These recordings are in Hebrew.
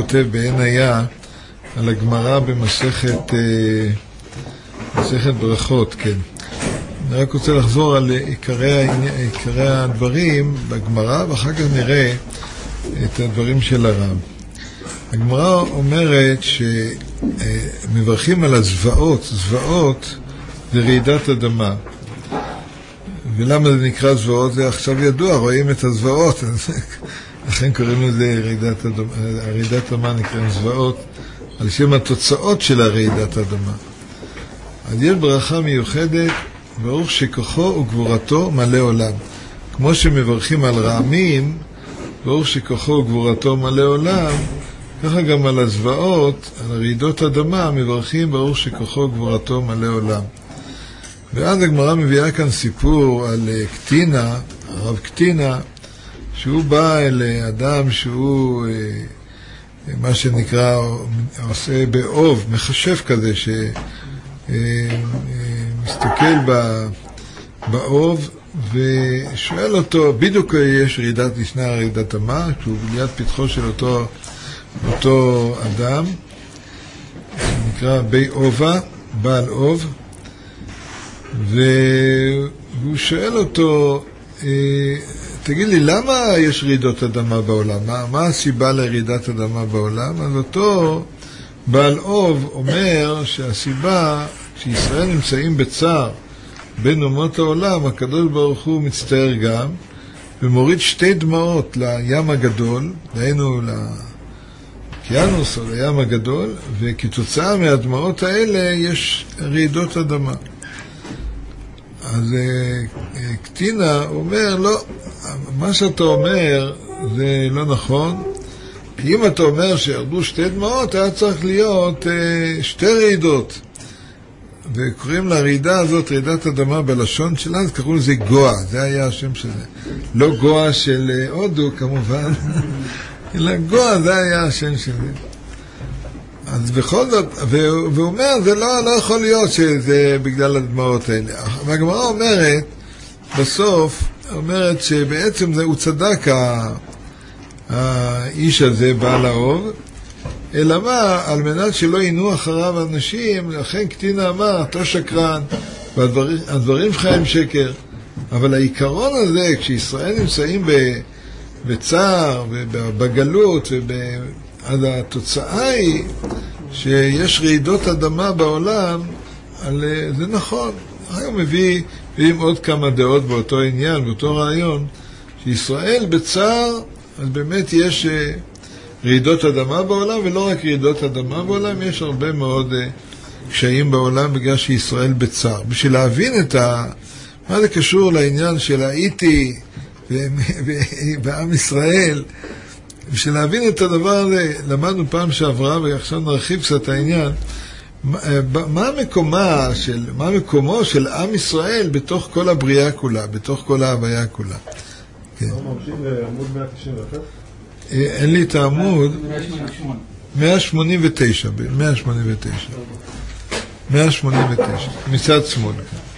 כותב בעין היה על הגמרא במסכת ברכות, כן. אני רק רוצה לחזור על עיקרי הדברים בגמרא, ואחר כך נראה את הדברים של הרב. הגמרא אומרת שמברכים על הזוועות, זוועות זה רעידת אדמה. ולמה זה נקרא זוועות? זה עכשיו ידוע, רואים את הזוועות, לכן קוראים לזה רעידת אדמה נקראים זוועות, על שם התוצאות של הרעידת אדמה. אז יש ברכה מיוחדת, ברוך שכוחו וגבורתו מלא עולם. כמו שמברכים על רעמים, ברוך שכוחו וגבורתו מלא עולם, ככה גם על הזוועות, על רעידות אדמה, מברכים ברוך שכוחו וגבורתו מלא עולם. ואז הגמרא מביאה כאן סיפור על קטינה, הרב קטינה, שהוא בא אל אדם שהוא מה שנקרא עושה באוב, מחשב כזה, שמסתכל באוב ושואל אותו, בדיוק ישנה רעידת אדמה, כשהוא ליד פתחו של אותו אדם, נקרא בי אובה, בעל אוב, והוא שואל אותו, תגיד לי, למה יש רעידות אדמה בעולם? מה הסיבה לרעידת אדמה בעולם? אז אותו בעל אוב אומר שהסיבה, כשישראל נמצאים בצער בין אומות העולם, הקדוש ברוך הוא מצטער גם, ומוריד 2 דמעות לים הגדול, דהיינו לאוקיינוס או לים הגדול, וכתוצאה מהדמעות האלה יש רעידות אדמה. אז קטינה אומר, לא, מה שאתה אומר זה לא נכון, כי אם אתה אומר שירדו 2 דמעות, היה צריך להיות 2 רעידות. וקוראים לרעידה הזאת, רעידת אדמה בלשון שלה, אז קראו לזה גואה, זה היה השם של זה. לא גואה של הודו כמובן, אלא גואה, זה היה השם של זה. אז בכל זאת, והוא אומר, זה לא יכול להיות שזה בגלל הדמעות האלה. והגמרא אומרת, בסוף, אומרת שבעצם הוא צדק האיש הזה, בעל האוב, אלא מה, על מנת שלא יינו אחריו אנשים, לכן קטינה אמר, אתה שקרן, והדברים שלך הם שקר. אבל העיקרון הזה, כשישראל נמצאים בצער, ובגלות, אז התוצאה היא שיש רעידות אדמה בעולם, זה נכון. היום מביאים עוד כמה דעות באותו עניין, באותו רעיון, שישראל בצער, אז באמת יש רעידות אדמה בעולם, ולא רק רעידות אדמה בעולם, יש הרבה מאוד קשיים בעולם בגלל שישראל בצער. בשביל להבין מה זה קשור לעניין של האיטי בעם ישראל, בשביל להבין את הדבר הזה, למדנו פעם שעברה, ועכשיו נרחיב קצת העניין, מה מקומו של עם ישראל בתוך כל הבריאה כולה, בתוך כל ההוויה כולה. כן. ממשיך לעמוד 191? אין לי את העמוד. 189. 189. מצד שמאל.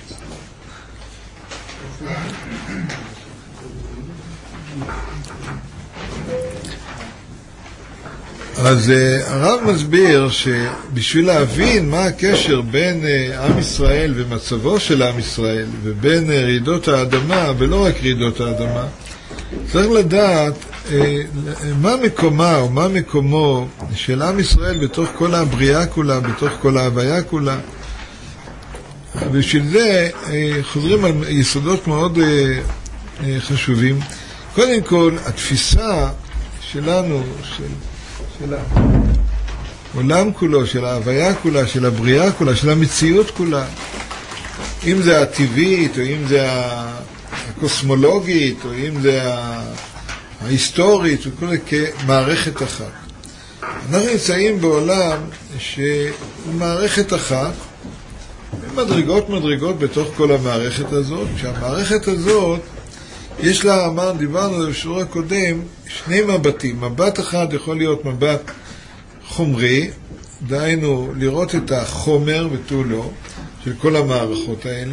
אז הרב מסביר שבשביל להבין מה הקשר בין עם ישראל ומצבו של עם ישראל ובין רעידות האדמה, ולא רק רעידות האדמה, צריך לדעת מה מקומה או מה מקומו של עם ישראל בתוך כל הבריאה כולה, בתוך כל ההוויה כולה. בשביל זה חוזרים על יסודות מאוד חשובים. קודם כל, התפיסה שלנו, של העולם כולו, של ההוויה כולה, של הבריאה כולה, של המציאות כולה, אם זה הטבעית, או אם זה הקוסמולוגית, או אם זה ההיסטורית, וכל זה כמערכת אחת. אנחנו נמצאים בעולם שהוא מערכת אחת, מדרגות בתוך כל המערכת הזאת, כשהמערכת הזאת יש לה, דיברנו על בשיעור הקודם, 2 מבטים. מבט אחד יכול להיות מבט חומרי, דהיינו לראות את החומר ותו לא, של כל המערכות האלה.